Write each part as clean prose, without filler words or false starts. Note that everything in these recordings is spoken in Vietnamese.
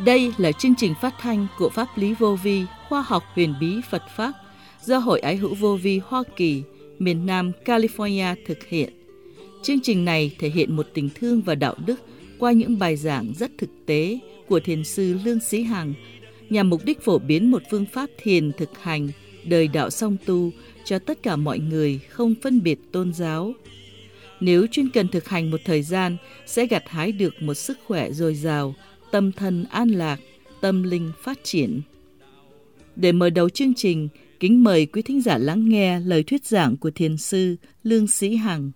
Đây là chương trình phát thanh của Pháp lý vô vi, khoa học huyền bí Phật Pháp do Hội Ái hữu vô vi Hoa Kỳ, miền Nam California thực hiện. Chương trình này thể hiện một tình thương và đạo đức qua những bài giảng rất thực tế của Thiền sư Lương Sĩ Hằng, nhằm mục đích phổ biến một phương pháp thiền thực hành, đời đạo song tu cho tất cả mọi người, không phân biệt tôn giáo. Nếu chuyên cần thực hành một thời gian, sẽ gặt hái được một sức khỏe dồi dào, tâm thân an lạc, tâm linh phát triển. Để mở đầu chương trình, kính mời quý thính giả lắng nghe lời thuyết giảng của Thiền sư Lương Sĩ Hằng.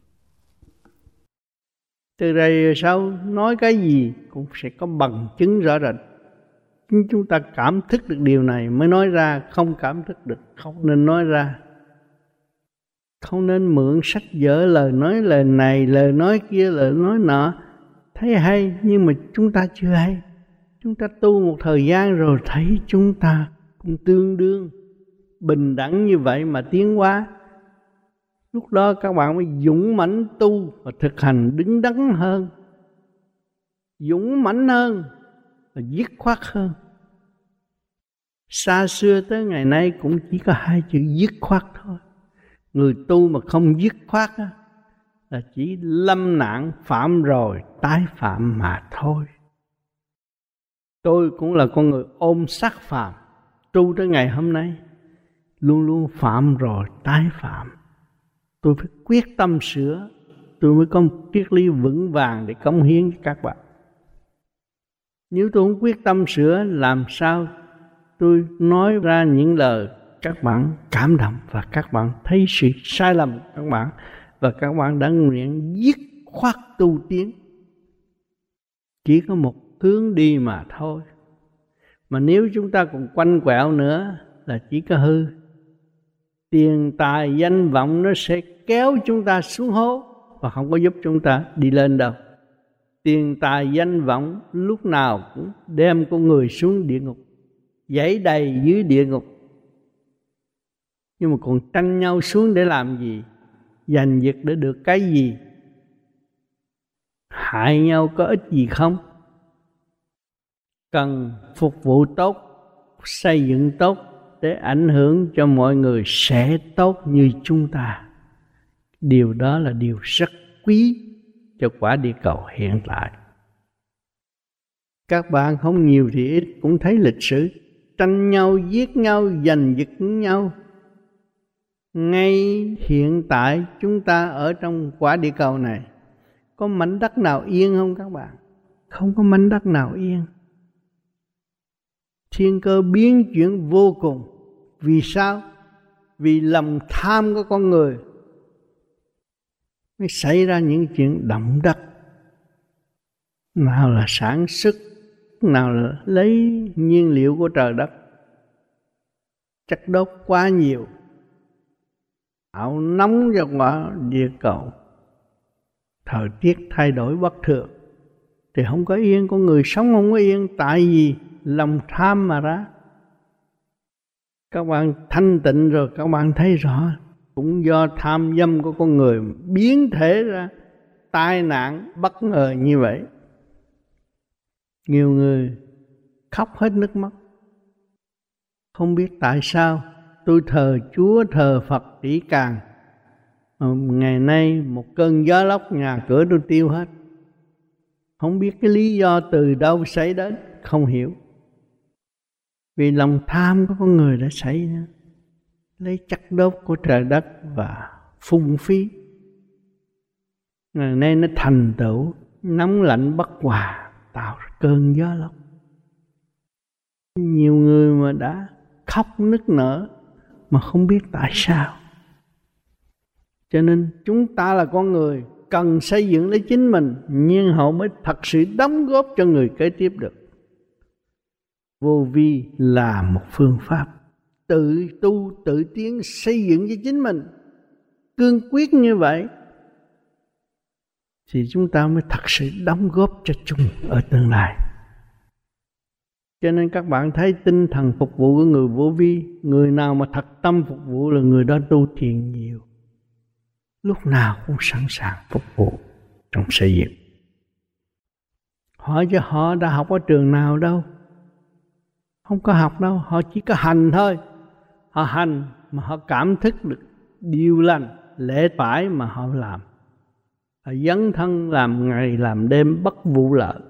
Từ đây sau nói cái gì cũng sẽ có bằng chứng rõ rệt. Chúng ta cảm thức được điều này mới nói ra, không cảm thức được không nên nói ra. Không nên mượn sách vở lời nói lời này, lời nói kia, lời nói nọ. Thấy hay nhưng mà chúng ta chưa hay. Chúng ta tu một thời gian rồi thấy chúng ta cũng tương đương, bình đẳng như vậy mà tiến hóa. Lúc đó các bạn mới dũng mãnh tu và thực hành đứng đắn hơn, dũng mãnh hơn và dứt khoát hơn. Xa xưa tới ngày nay cũng chỉ có hai chữ dứt khoát thôi. Người tu mà không dứt khoát á, là chỉ lâm nạn phạm rồi tái phạm mà thôi. Tôi cũng là con người ôm sát phạm, tu tới ngày hôm nay luôn luôn phạm rồi tái phạm. Tôi phải quyết tâm sửa, tôi mới có một triết lý vững vàng để cống hiến cho các bạn. Nếu tôi không quyết tâm sửa, làm sao tôi nói ra những lời các bạn cảm động và các bạn thấy sự sai lầm của các bạn, và các bạn đã nguyện dứt khoát tu tiến. Chỉ có một hướng đi mà thôi. Mà nếu chúng ta còn quanh quẹo nữa là chỉ có hư. Tiền tài danh vọng nó sẽ kéo chúng ta xuống hố và không có giúp chúng ta đi lên đâu. Tiền tài danh vọng lúc nào cũng đem con người xuống địa ngục, dẫy đầy dưới địa ngục. Nhưng mà còn tranh nhau xuống để làm gì? Giành giật để được cái gì? Hại nhau có ích gì không? Cần phục vụ tốt, xây dựng tốt để ảnh hưởng cho mọi người sẽ tốt như chúng ta. Điều đó là điều rất quý cho quả địa cầu hiện tại. Các bạn không nhiều thì ít cũng thấy lịch sử tranh nhau, giết nhau, giành giật nhau. Ngay hiện tại chúng ta ở trong quả địa cầu này, có mảnh đất nào yên không các bạn? Không có mảnh đất nào yên. Thiên cơ biến chuyển vô cùng. Vì sao? Vì lòng tham của con người mới xảy ra những chuyện động đất. Nào là sản xuất, nào là lấy nhiên liệu của trời đất, chất đốt quá nhiều, ảo nóng cho quả địa cầu. Thời tiết thay đổi bất thường thì không có yên, con người sống không có yên. Tại vì lòng tham mà ra. Các bạn thanh tịnh rồi các bạn thấy rõ, cũng do tham dâm của con người biến thể ra tai nạn bất ngờ như vậy. Nhiều người khóc hết nước mắt, không biết tại sao. Tôi thờ Chúa, thờ Phật kỹ càng, ngày nay một cơn gió lốc nhà cửa tôi tiêu hết. Không biết cái lý do từ đâu xảy đến, không hiểu. Vì lòng tham của con người đã xảy ra, lấy chất đốt của trời đất và phung phí. Ngày nay nó thành tựu nóng lạnh bất hòa, tạo ra cơn gió lốc. Nhiều người mà đã khóc nức nở mà không biết tại sao. Cho nên chúng ta là con người cần xây dựng lấy chính mình, nhưng họ mới thật sự đóng góp cho người kế tiếp được. Vô vi là một phương pháp tự tu tự tiến, xây dựng cho chính mình. Cương quyết như vậy thì chúng ta mới thật sự đóng góp cho chung ở tương lai. Cho nên các bạn thấy tinh thần phục vụ của người vô vi, người nào mà thật tâm phục vụ là người đó tu thiền nhiều, lúc nào cũng sẵn sàng phục vụ trong xây dựng. Hỏi cho họ đã học ở trường nào đâu, Không có học đâu, họ chỉ có hành thôi. Họ hành mà họ cảm thức được điều lành, lẽ phải mà họ làm. Họ dấn thân làm ngày làm đêm bất vụ lợi.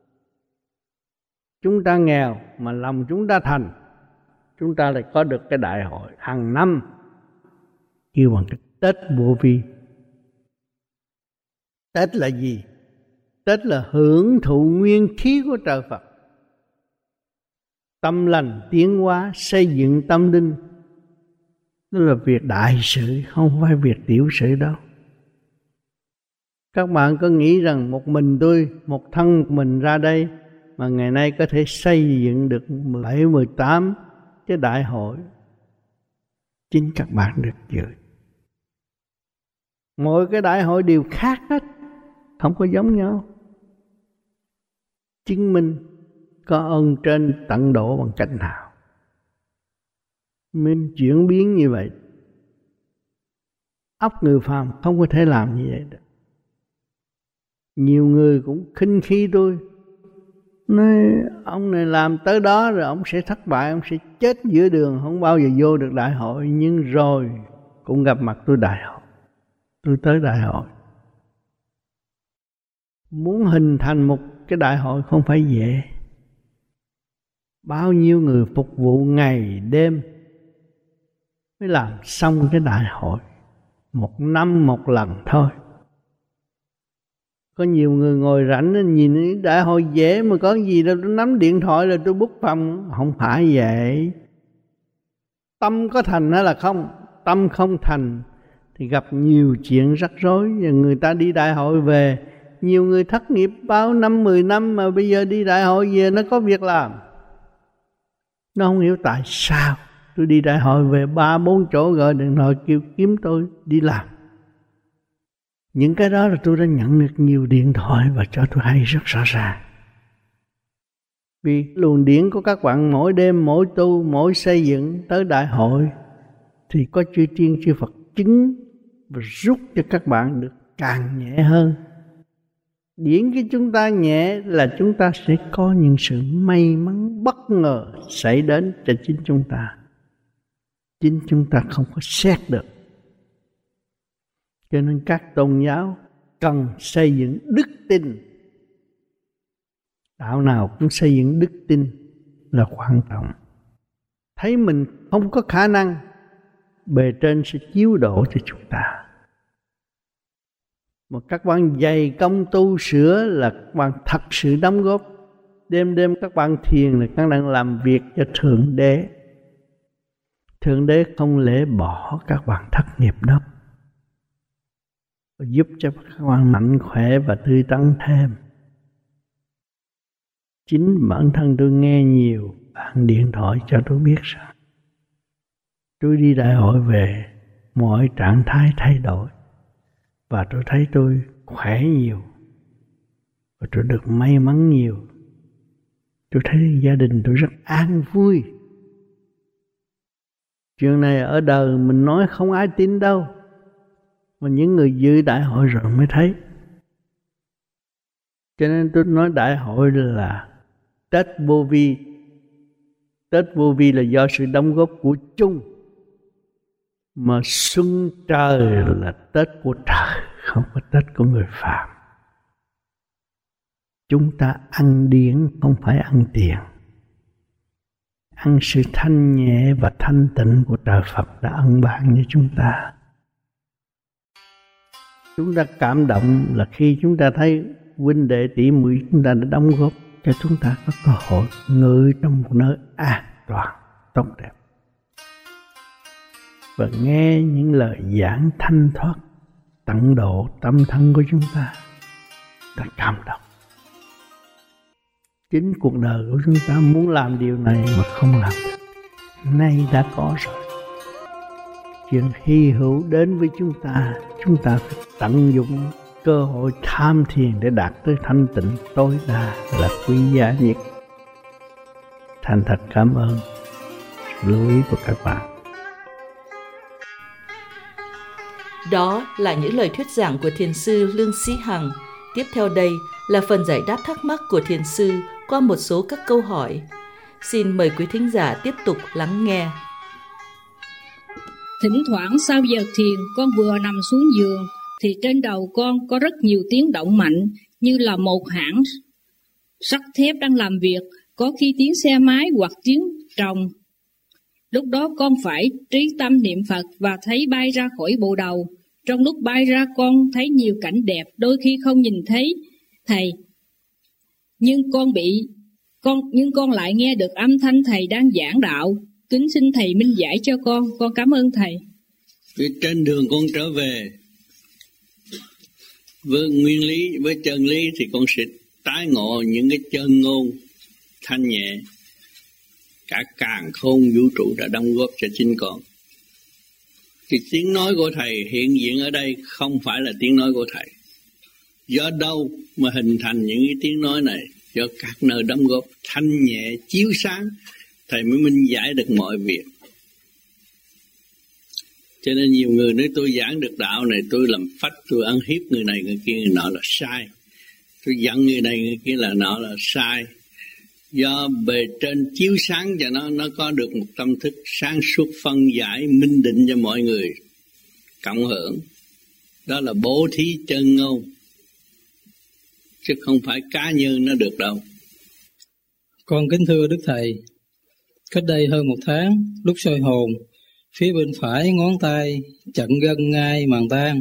Chúng ta nghèo mà lòng chúng ta thành, chúng ta lại có được cái đại hội hàng năm kêu bằng cái Tết Vô Vi. Tết là gì? Tết là hưởng thụ nguyên khí của trời Phật, tâm lành tiến hóa, xây dựng tâm linh. Đó là việc đại sự, không phải việc tiểu sự đâu. Các bạn có nghĩ rằng một mình tôi, một thân một mình ra đây mà ngày nay có thể xây dựng được 17, 18 cái đại hội? Chính các bạn được dự. Mỗi cái đại hội đều khác hết, không có giống nhau. Chứng minh có ơn trên tận độ bằng cách nào mình chuyển biến như vậy. Óc người phàm không có thể làm như vậy được. Nhiều người cũng khinh khi tôi, nói ông này làm tới đó rồi ông sẽ thất bại, ông sẽ chết giữa đường, không bao giờ vô được đại hội. Nhưng rồi cũng gặp mặt tôi đại hội, tôi tới đại hội. Muốn hình thành một cái đại hội không phải dễ. Bao nhiêu người phục vụ ngày đêm mới làm xong cái đại hội. Một năm một lần thôi. Có nhiều người ngồi rảnh nhìn đại hội dễ mà có gì đâu, tôi nắm điện thoại là tôi book phòng. Không phải vậy. Tâm có thành hay là không? Tâm không thành thì gặp nhiều chuyện rắc rối. Và người ta đi đại hội về, nhiều người thất nghiệp bao năm 10 năm mà bây giờ đi đại hội về nó có việc làm. Nó không hiểu tại sao. Tôi đi đại hội về 3-4 chỗ gọi điện thoại kêu kiếm tôi đi làm. Những cái đó là tôi đã nhận được nhiều điện thoại và cho tôi hay rất rõ ràng. Vì luồng điển của các bạn mỗi đêm, mỗi tu, mỗi xây dựng tới đại hội thì có chư Tiên chư Phật chứng và giúp cho các bạn được càng nhẹ hơn. Điển của chúng ta nhẹ là chúng ta sẽ có những sự may mắn bất ngờ xảy đến cho chính chúng ta. Chính chúng ta không có xét được. Cho nên các tôn giáo cần xây dựng đức tin. Đạo nào cũng xây dựng đức tin là quan trọng. Thấy mình không có khả năng, bề trên sẽ chiếu độ cho chúng ta. Mà các bạn dày công tu sửa là các bạn thật sự đóng góp. Đêm đêm các bạn thiền là các bạn làm việc cho Thượng Đế. Thượng Đế không lẽ bỏ các bạn thất nghiệp đâu, giúp cho các bạn mạnh khỏe và tươi tắn thêm. Chính bản thân tôi nghe nhiều bạn điện thoại cho tôi biết rằng tôi đi đại hội về, mọi trạng thái thay đổi và tôi thấy tôi khỏe nhiều và tôi được may mắn nhiều. Tôi thấy gia đình tôi rất an vui. Chuyện này ở đời mình nói không ai tin đâu, mà những người dự đại hội rồi mới thấy. Cho nên tôi nói đại hội là Tết Vô Vi. Tết Vô Vi là do sự đóng góp của chung. Mà xuân trời là Tết của trời, không phải Tết của người phàm. Chúng ta ăn điển không phải ăn tiền. Ăn sự thanh nhẹ và thanh tịnh của trời Phật đã ân ban cho chúng ta. Chúng ta cảm động là khi chúng ta thấy huynh đệ tỷ muội chúng ta đã đóng góp cho chúng ta có cơ hội ngự trong một nơi an toàn, tốt đẹp. Và nghe những lời giảng thanh thoát, tận độ tâm thân của chúng ta cảm động. Chính cuộc đời của chúng ta muốn làm điều này mà không làm được, nay đã có rồi. Chuyện hy hữu đến với chúng ta phải tận dụng cơ hội tham thiền để đạt tới thanh tịnh tối đa là quý giá nhất. Thành thật cảm ơn sự lưu ý của các bạn. Đó là những lời thuyết giảng của Thiền sư Lương Sĩ Hằng. Tiếp theo đây là phần giải đáp thắc mắc của Thiền sư qua một số các câu hỏi. Xin mời quý thính giả tiếp tục lắng nghe. Thỉnh thoảng sau giờ thiền, con vừa nằm xuống giường thì trên đầu con có rất nhiều tiếng động mạnh, như là một hãng sắt thép đang làm việc, có khi tiếng xe máy hoặc tiếng trồng. Lúc đó con phải trí tâm niệm Phật và thấy bay ra khỏi bộ đầu. Trong lúc bay ra con thấy nhiều cảnh đẹp, đôi khi không nhìn thấy thầy. Nhưng con lại nghe được âm thanh thầy đang giảng đạo. Kính xin thầy minh giải cho con cảm ơn thầy. Trên đường con trở về với nguyên lý, với chân lý thì con sẽ tái ngộ những cái chân ngôn thanh nhẹ. Cả càn khôn vũ trụ đã đóng góp cho chính con. Thì tiếng nói của thầy hiện diện ở đây không phải là tiếng nói của thầy. Do đâu mà hình thành những cái tiếng nói này? Do các nơi đóng góp thanh nhẹ chiếu sáng, thầy mới minh giải được mọi việc. Cho nên nhiều người nói tôi giảng được đạo này, tôi làm phách, tôi ăn hiếp người này người kia người nọ là sai, tôi giận người này người kia là nọ là sai. Do bề trên chiếu sáng cho nó có được một tâm thức sáng suốt phân giải minh định cho mọi người cộng hưởng. Đó là bố thí chân ngôn, chứ không phải cá nhân nó được đâu. Con kính thưa Đức Thầy, cách đây hơn 1 tháng, lúc soi hồn, phía bên phải ngón tay chặn gân ngay màng tang,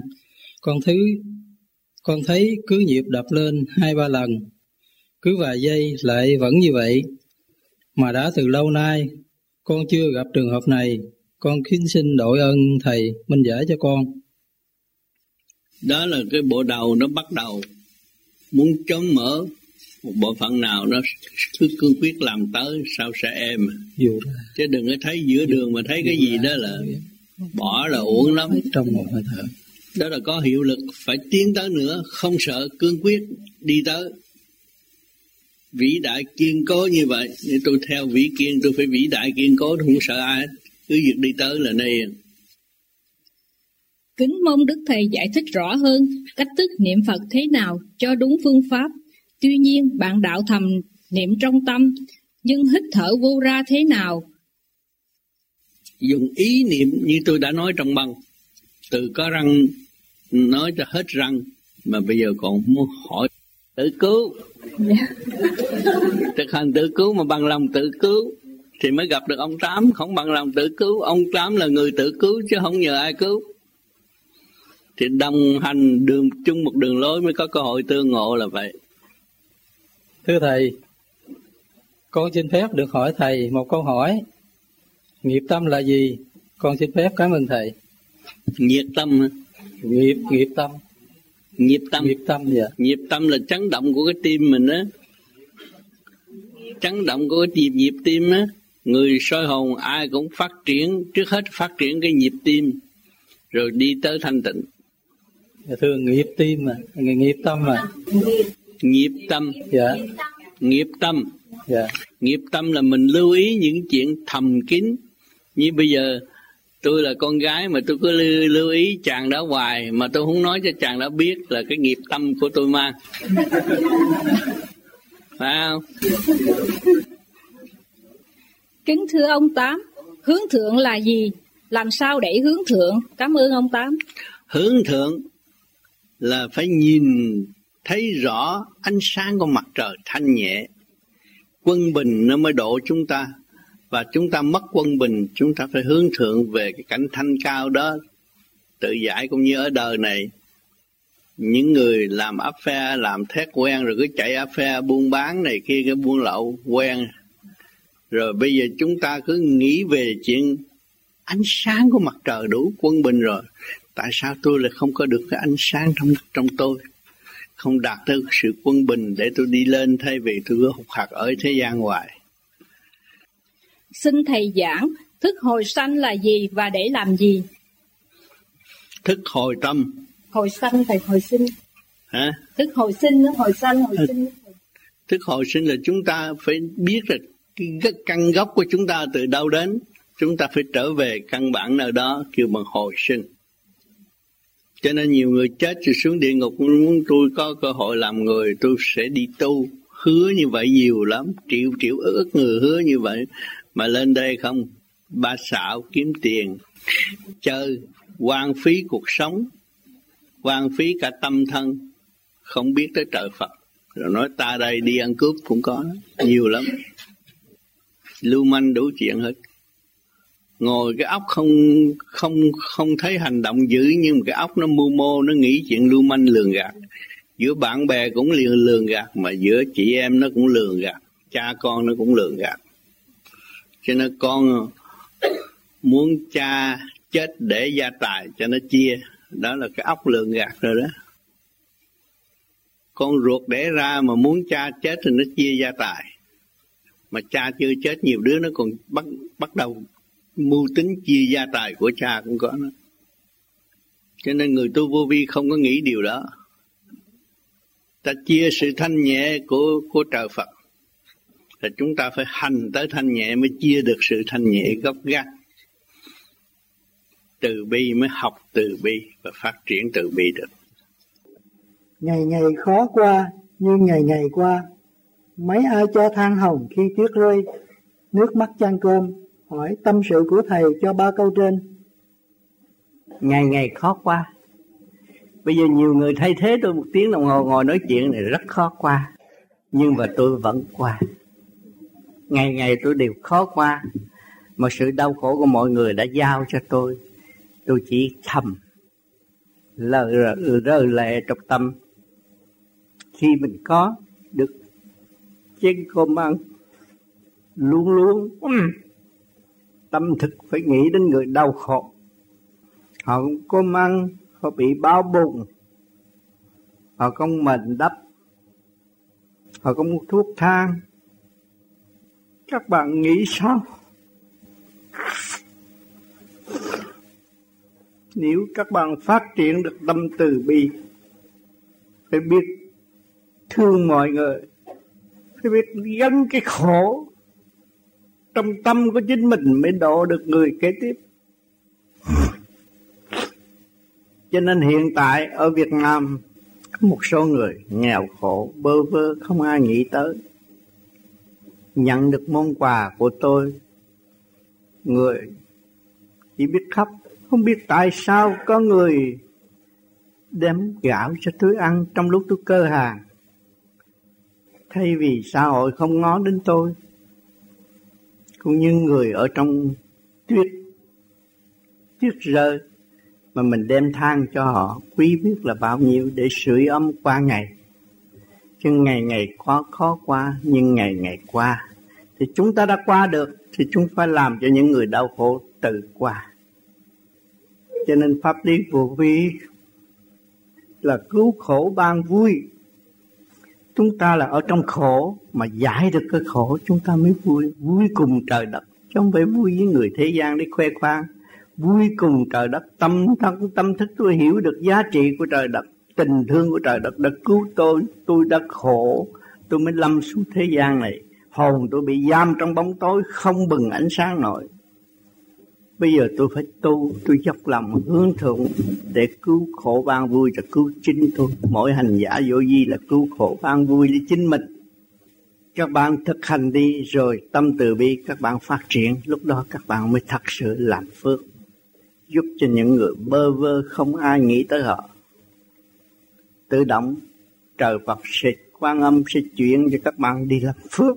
con thấy cứ nhịp đập lên 2-3 lần, cứ vài giây lại vẫn như vậy. Mà đã từ lâu nay con chưa gặp trường hợp này, con kính xin đội ơn thầy minh giải cho con. Đó là cái bộ đầu nó bắt đầu muốn chống mở một bộ phận nào nó cứ cương quyết làm tới, sao sẽ êm. Chứ đừng có thấy giữa đường mà thấy cái gì đó là bỏ là uổng lắm. Trong một hơi thở đó là có hiệu lực, phải tiến tới nữa, không sợ, cương quyết đi tới. Vĩ đại kiên cố như vậy, nếu tôi theo vĩ kiên, tôi phải vĩ đại kiên cố, tôi không sợ ai hết, cứ việc đi tới là nơi. Kính mong Đức Thầy giải thích rõ hơn cách thức niệm Phật thế nào cho đúng phương pháp. Tuy nhiên bạn đạo thầm niệm trong tâm, nhưng hít thở vô ra thế nào? Dùng ý niệm như tôi đã nói trong băng, từ có răng nói cho hết răng, mà bây giờ còn muốn hỏi tự cứu. Thực hành tự cứu mà bằng lòng tự cứu thì mới gặp được ông Tám. Không bằng lòng tự cứu, ông Tám là người tự cứu chứ không nhờ ai cứu. Thì đồng hành đường chung một đường lối mới có cơ hội tương ngộ là vậy. Thưa Thầy, con xin phép được hỏi Thầy một câu hỏi. Nghiệp tâm là gì? Con xin phép cảm ơn Thầy. Nhiệt tâm. Nghiệp tâm. Nghiệp tâm. Nghiệp tâm, dạ. Nghiệp tâm là chấn động của cái tim mình á. Chấn động của cái nhịp tim á. Người soi hồn ai cũng phát triển, trước hết phát triển cái nhịp tim, rồi đi tới thanh tịnh. Dạ, thưa nghiệp tim mà, nghiệp tâm mà. Nghiệp tâm. Dạ. Nghiệp tâm. Dạ. Nghiệp tâm là mình lưu ý những chuyện thầm kín. Như bây giờ tôi là con gái mà tôi cứ lưu ý chàng đó hoài, mà tôi không nói cho chàng đó biết là cái nghiệp tâm của tôi mang. Phải không? Kính thưa ông Tám, hướng thượng là gì? Làm sao để hướng thượng? Cảm ơn ông Tám. Hướng thượng là phải nhìn thấy rõ ánh sáng của mặt trời thanh nhẹ. Quân bình nó mới độ chúng ta. Và chúng ta mất quân bình, chúng ta phải hướng thượng về cái cảnh thanh cao đó. Tự giải cũng như ở đời này, những người làm áp phe, làm thét quen rồi cứ chạy áp phe buôn bán này kia, cái buôn lậu quen. Rồi bây giờ chúng ta cứ nghĩ về chuyện ánh sáng của mặt trời đủ quân bình rồi. Tại sao tôi lại không có được cái ánh sáng trong tôi? Không đạt tới sự quân bình để tôi đi lên, thay vì tôi cứ hụt hạt ở thế gian hoài. Xin Thầy giảng thức hồi sanh là gì và để làm gì? Thức hồi tâm. Hồi sanh, Thầy hồi sinh. Hả? Thức hồi sinh, hồi sanh, hồi sinh. Thức hồi sinh là chúng ta phải biết là cái căn gốc của chúng ta từ đâu đến. Chúng ta phải trở về căn bản nào đó kêu bằng hồi sinh. Cho nên nhiều người chết rồi xuống địa ngục, muốn tôi có cơ hội làm người, tôi sẽ đi tu. hứa như vậy nhiều lắm, triệu ức người hứa như vậy, mà lên đây không, ba xạo kiếm tiền, chơi, hoang phí cuộc sống, hoang phí cả tâm thân, không biết tới trời Phật. Rồi nói ta đây đi ăn cướp cũng có đó, nhiều lắm, lưu manh đủ chuyện hết. Ngồi cái óc không thấy hành động dữ, nhưng mà cái óc nó mưu mô, nó nghĩ chuyện lưu manh lường gạt. Giữa bạn bè cũng lường gạt, mà giữa chị em nó cũng lường gạt, cha con nó cũng lường gạt. Cho nên con muốn cha chết để gia tài cho nó chia, đó là cái óc lường gạt rồi đó. Con ruột đẻ ra mà muốn cha chết thì nó chia gia tài, mà cha chưa chết nhiều đứa nó còn bắt đầu mưu tính chia gia tài của cha cũng có nó. Cho nên người tu vô vi không có nghĩ điều đó. Ta chia sự thanh nhẹ của trời Phật, là chúng ta phải hành tới thanh nhẹ mới chia được sự thanh nhẹ gốc gác. Từ bi mới học từ bi và phát triển từ bi được. Ngày ngày khó qua như ngày ngày qua, mấy ai cho than hồng khi tuyết rơi, nước mắt chan cơm, hỏi tâm sự của thầy cho 3 câu trên. Ngày ngày khó qua. Bây giờ nhiều người thay thế tôi 1 tiếng đồng hồ ngồi nói chuyện này rất khó qua, nhưng mà tôi vẫn qua. Ngày ngày tôi đều khó qua, mà sự đau khổ của mọi người đã giao cho tôi chỉ thầm rơi lệ trong tâm. Khi mình có được chén cơm ăn, luôn luôn tâm thực phải nghĩ đến người đau khổ. Họ không có ăn, họ bị bao bùng, họ không mền đắp, họ không mua thuốc thang. Các bạn nghĩ sao? Nếu các bạn phát triển được tâm từ bi, phải biết thương mọi người, phải biết gánh cái khổ trong tâm của chính mình mới độ được người kế tiếp. Cho nên hiện tại ở Việt Nam có một số người nghèo khổ bơ vơ không ai nghĩ tới. Nhận được món quà của tôi, người chỉ biết khóc, không biết tại sao có người đem gạo cho tôi ăn trong lúc tôi cơ hàng. Thay vì xã hội không ngó đến tôi, cũng như người ở trong tuyết rơi, mà mình đem than cho họ, quý biết là bao nhiêu để sưởi ấm qua ngày. Chứ ngày ngày khó qua, nhưng ngày ngày qua thì chúng ta đã qua được, thì chúng phải làm cho những người đau khổ tự qua. Cho nên pháp lý vô vi là cứu khổ ban vui. Chúng ta là ở trong khổ mà giải được cái khổ, chúng ta mới vui, vui cùng trời đất, chứ không phải vui với người thế gian để khoe khoang. Vui cùng trời đất, tâm thức tôi hiểu được giá trị của trời đất, tình thương của trời đất đã cứu tôi đã khổ, tôi mới lâm xuống thế gian này. Hồn tôi bị giam trong bóng tối, không bừng ánh sáng nổi. Bây giờ tôi phải tu, tôi dốc lòng hướng thượng để cứu khổ ban vui, và cứu chính tôi. Mỗi hành giả vô vi là cứu khổ ban vui để chính mình. Các bạn thực hành đi, rồi tâm từ bi các bạn phát triển, lúc đó các bạn mới thật sự làm phước, giúp cho những người bơ vơ không ai nghĩ tới họ. Tự động trời Phật sẽ Quan Âm sẽ chuyển cho các bạn đi làm phước,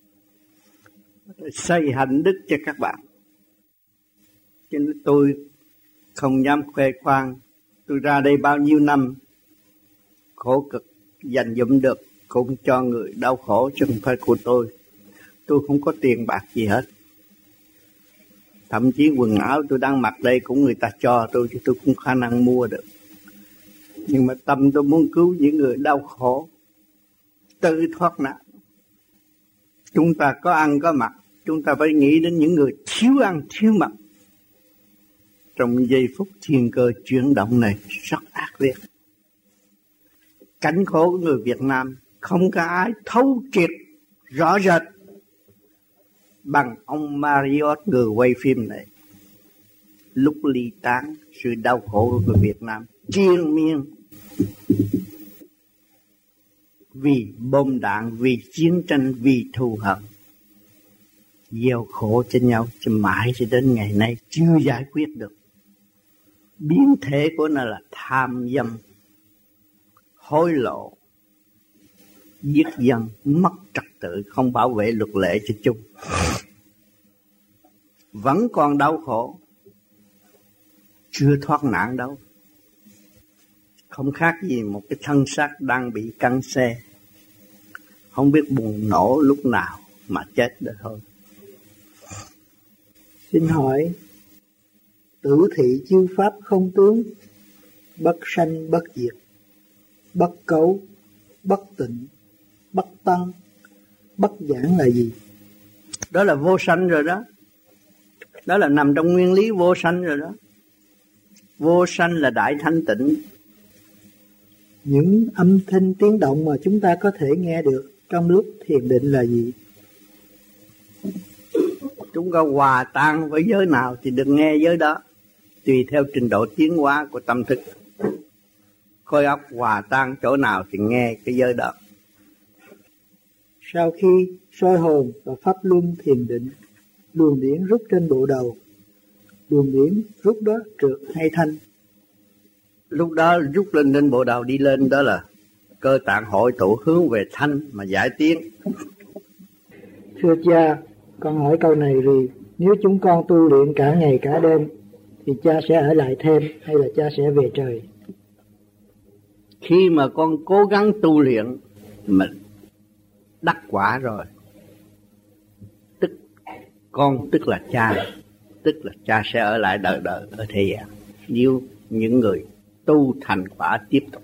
xây hạnh đức cho các bạn. Cho nên tôi không dám khoe khoang, tôi ra đây bao nhiêu năm khổ cực dành dụm được cũng cho người đau khổ, chứ không phải của tôi. Tôi không có tiền bạc gì hết. Thậm chí quần áo tôi đang mặc đây cũng người ta cho tôi, chứ tôi không khả năng mua được. Nhưng mà tâm tôi muốn cứu những người đau khổ, tự thoát nạn. Chúng ta có ăn có mặc, chúng ta phải nghĩ đến những người thiếu ăn thiếu mặc. Trong giây phút thiên cơ chuyển động này rất ác liệt. Cảnh khổ của người Việt Nam không có ai thấu triệt rõ rệt bằng ông Marriott, người quay phim này. Lúc ly tán, sự đau khổ của người Việt Nam triền miên. vì bom đạn, vì chiến tranh, vì thù hận, gieo khổ cho nhau cho mãi cho đến ngày nay chưa giải quyết được. Biến thể của nó là tham dâm, hối lộ, giết dân, mất trật tự, không bảo vệ luật lệ cho chung, vẫn còn đau khổ, chưa thoát nạn đâu. Không khác gì một cái thân xác đang bị căng xe, không biết bùng nổ lúc nào mà chết được thôi. Xin hỏi, tử thị chư pháp không tướng, bất sanh bất diệt, bất cấu, bất tịnh, bất tăng, bất giảng là gì? Đó là vô sanh rồi đó. Đó là nằm trong nguyên lý vô sanh rồi đó. Vô sanh là đại thanh tịnh. Những âm thanh tiếng động mà chúng ta có thể nghe được trong lúc thiền định là gì? Chúng ta hòa tan với giới nào thì được nghe giới đó, tùy theo trình độ tiến hóa của tâm thức. Khối óc hòa tan chỗ nào thì nghe cái giới đó. Sau khi soi hồn và pháp luân thiền định, luồng điển rút trên bộ đầu, luồng điển rút đó trượt hay thanh? Lúc đó rút lên trên bộ đầu đi lên, đó là cơ tạng hội tụ hướng về thanh mà giải tiến. Thưa cha, con hỏi câu này vì nếu chúng con tu luyện cả ngày cả đêm thì cha sẽ ở lại thêm hay là cha sẽ về trời? Khi mà con cố gắng tu luyện mà đắc quả rồi, tức là cha sẽ ở lại đời đời ở thế gian. Nếu những người tu thành quả tiếp tục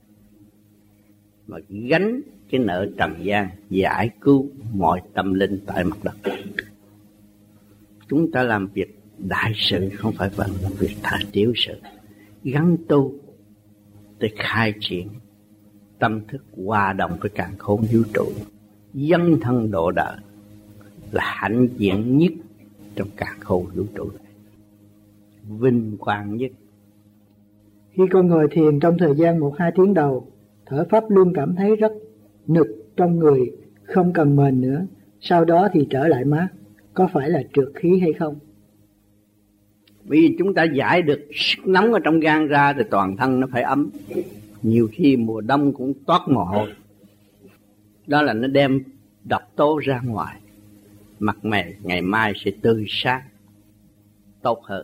mà gánh cái nợ trần gian, giải cứu mọi tâm linh tại mặt đất. Chúng ta làm việc đại sự, không phải làm việc tiểu sự. Gắn tu để khai triển tâm thức hòa đồng với càn khôn vũ trụ, dấn thân độ đời là hãnh diện nhất trong càn khôn vũ trụ này, vinh quang nhất. Khi con ngồi thiền trong thời gian 1-2 tiếng đầu, thở pháp luân cảm thấy rất nực trong người, không cần mền nữa, sau đó thì trở lại mát. Có phải là trượt khí hay không? Vì chúng ta giải được sức nóng ở trong gan ra thì toàn thân nó phải ấm. Nhiều khi mùa đông cũng toát mồ hôi. Đó là nó đem độc tố ra ngoài. Mặt mày ngày mai sẽ tươi sáng, tốt hơn.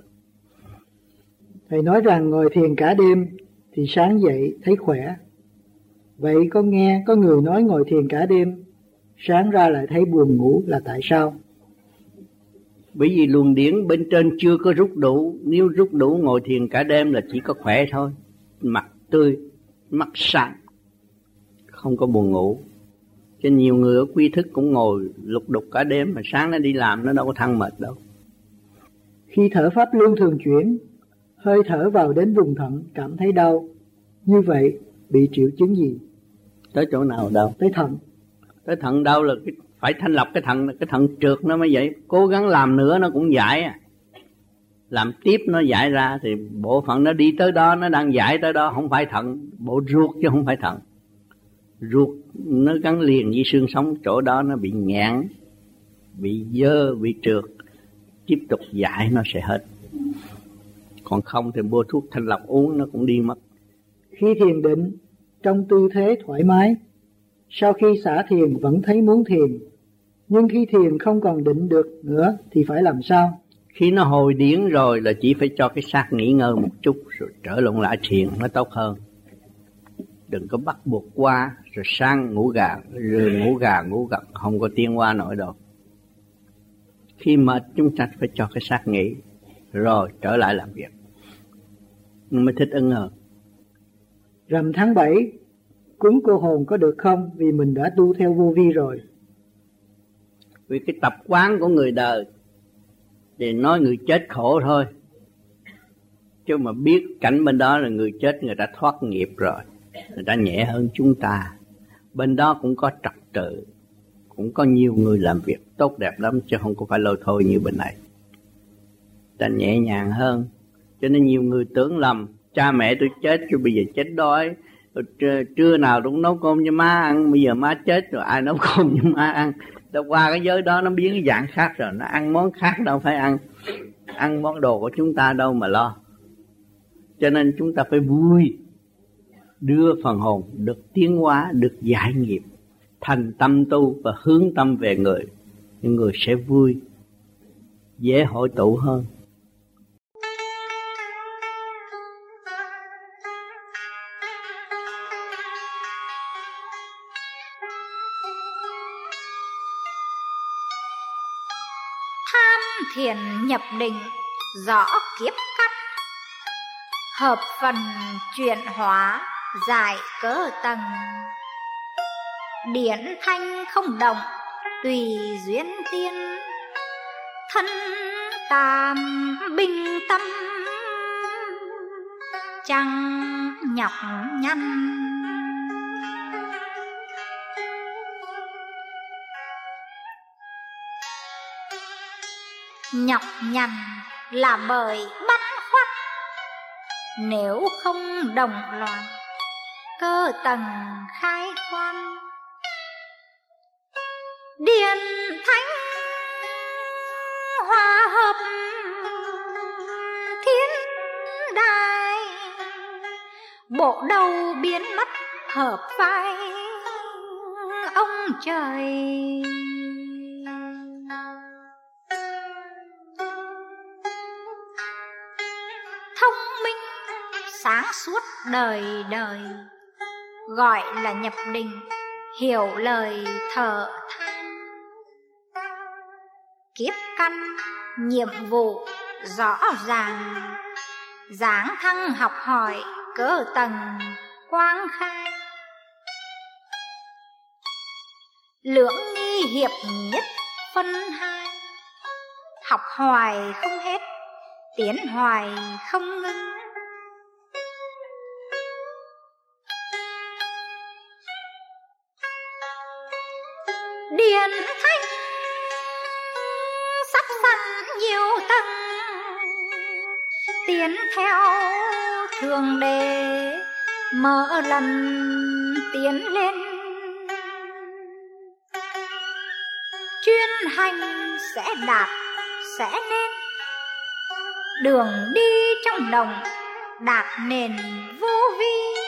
Thầy nói rằng ngồi thiền cả đêm thì sáng dậy thấy khỏe. Vậy con nghe có người nói ngồi thiền cả đêm, sáng ra lại thấy buồn ngủ là tại sao? Bởi vì luồng điển bên trên chưa có rút đủ. Nếu rút đủ ngồi thiền cả đêm là chỉ có khỏe thôi. Mặt tươi, mắt sáng, không có buồn ngủ. Cho nhiều người ở quy thức cũng ngồi lục đục cả đêm, mà sáng nó đi làm nó đâu có than mệt đâu. Khi thở pháp luân thường chuyển, hơi thở vào đến vùng thận cảm thấy đau. Như vậy bị triệu chứng gì? Tới chỗ nào đau? Tới thận. Tới thận đau là phải thanh lọc cái thận trượt nó mới vậy. Cố gắng làm nữa nó cũng giải à. Làm tiếp nó giải ra thì bộ phận nó đi tới đó, nó đang giải tới đó, không phải thận, bộ ruột chứ không phải thận. Ruột nó gắn liền với xương sống, chỗ đó nó bị nghẹn, bị dơ, bị trượt, tiếp tục giải nó sẽ hết. Còn không thì mua thuốc thanh lọc uống nó cũng đi mất. Khi thiền định trong tư thế thoải mái, sau khi xả thiền vẫn thấy muốn thiền, nhưng khi thiền không còn định được nữa thì phải làm sao? Khi nó hồi điển rồi là chỉ phải cho cái xác nghỉ ngơi một chút rồi trở lại thiền nó tốt hơn. Đừng có bắt buộc qua rồi sang ngủ gà ngủ gật, không có tiến qua nổi đâu. Khi mệt chúng ta phải cho cái xác nghỉ rồi trở lại làm việc, mới thích ứng hơn. Rằm tháng 7 cúng cô hồn có được không? Vì mình đã tu theo vô vi rồi. Vì cái tập quán của người đời thì nói người chết khổ thôi, chứ mà biết cảnh bên đó là người chết người ta thoát nghiệp rồi, người ta nhẹ hơn chúng ta. Bên đó cũng có trật tự, cũng có nhiều người làm việc tốt đẹp lắm, chứ không có phải lôi thôi như bên này. Ta nhẹ nhàng hơn. Cho nên nhiều người tưởng lầm cha mẹ tôi chết rồi bây giờ chết đói, Trưa nào cũng nấu cơm cho má ăn, bây giờ má chết rồi ai nấu cơm cho má ăn. Đã qua cái giới đó nó biến cái dạng khác rồi, nó ăn món khác, đâu phải ăn món đồ của chúng ta đâu mà lo. Cho nên chúng ta phải vui, đưa phần hồn được tiến hóa, được giải nghiệp, thành tâm tu và hướng tâm về người. Những người sẽ vui, dễ hội tụ hơn. Thiền nhập định rõ kiếp căn, hợp phần chuyển hóa giải cớ tầng. Điển thanh không động tùy duyên tiên, thân tam bình tâm chẳng nhọc nhằn. Nhọc nhằn là bởi băn khoăn, nếu không đồng loạt cơ tầng khai khoan. Điển thánh hòa hợp thiên đài, bộ đầu biến mất hợp vai ông trời. Sáng suốt đời đời gọi là nhập định, hiểu lời thở than. Kiếp căn nhiệm vụ rõ ràng, dáng thăng học hỏi cỡ tầng quang khai. Lưỡng nghi hiệp nhất phân hai, học hoài không hết, tiến hoài không ngưng. Điển thanh sắp sẵn nhiều tầng, tiến theo thường đề mở lần tiến lên. Chuyên hành sẽ đạt sẽ nên, đường đi trong đồng đạt nền vô vi.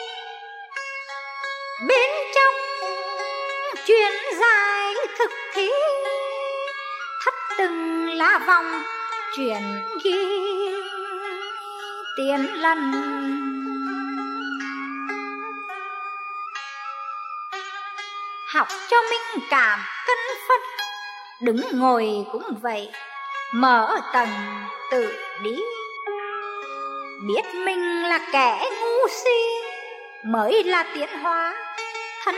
Bên trong chuyên giải thực thí, thất từng lá vòng chuyển ghi tiến lần. Học cho minh cảm cân phân, đứng ngồi cũng vậy, mở tầng tự đi. Biết mình là kẻ ngu si mới là tiến hóa, thân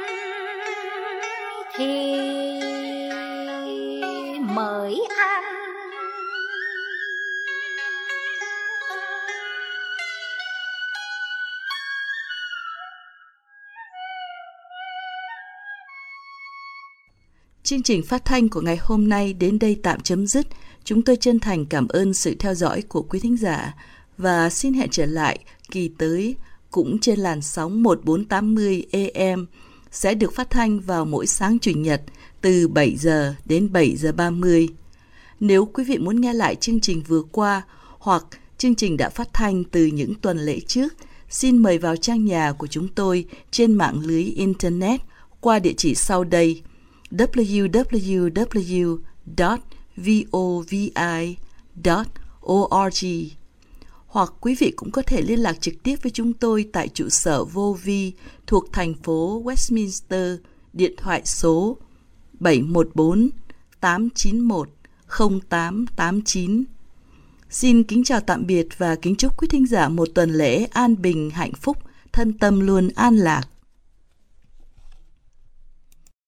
thì mới an. Chương trình phát thanh của ngày hôm nay đến đây tạm chấm dứt. Chúng tôi chân thành cảm ơn sự theo dõi của quý thính giả và xin hẹn trở lại kỳ tới cũng trên làn sóng 1480 AM sẽ được phát thanh vào mỗi sáng Chủ nhật từ 7 giờ đến 7 giờ 30. Nếu quý vị muốn nghe lại chương trình vừa qua hoặc chương trình đã phát thanh từ những tuần lễ trước, xin mời vào trang nhà của chúng tôi trên mạng lưới Internet qua địa chỉ sau đây: www.vovi.org. Hoặc quý vị cũng có thể liên lạc trực tiếp với chúng tôi tại trụ sở Vô Vi thuộc thành phố Westminster, điện thoại số 714-891-0889. Xin kính chào tạm biệt và kính chúc quý thính giả một tuần lễ an bình, hạnh phúc, thân tâm luôn an lạc.